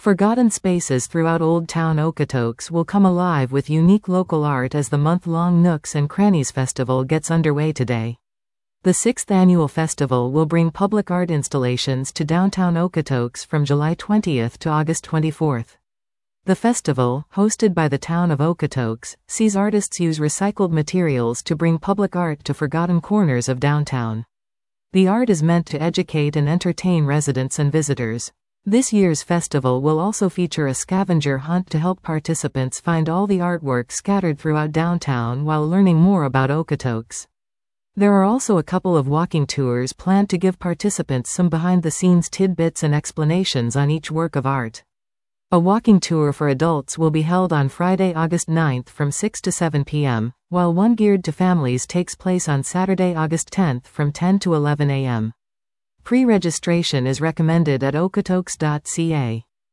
Forgotten spaces throughout Old Town Okotoks will come alive with unique local art as the month-long Nooks and Crannies Festival gets underway today. The 6th annual festival will bring public art installations to downtown Okotoks from July 20th to August 24th. The festival, hosted by the town of Okotoks, sees artists use recycled materials to bring public art to forgotten corners of downtown. The art is meant to educate and entertain residents and visitors. This year's festival will also feature a scavenger hunt to help participants find all the artwork scattered throughout downtown while learning more about Okotoks. There are also a couple of walking tours planned to give participants some behind-the-scenes tidbits and explanations on each work of art. A walking tour for adults will be held on Friday, August 9th from 6 to 7 p.m., while one geared to families takes place on Saturday, August 10th from 10 to 11 a.m. Pre-registration is recommended at okotoks.ca.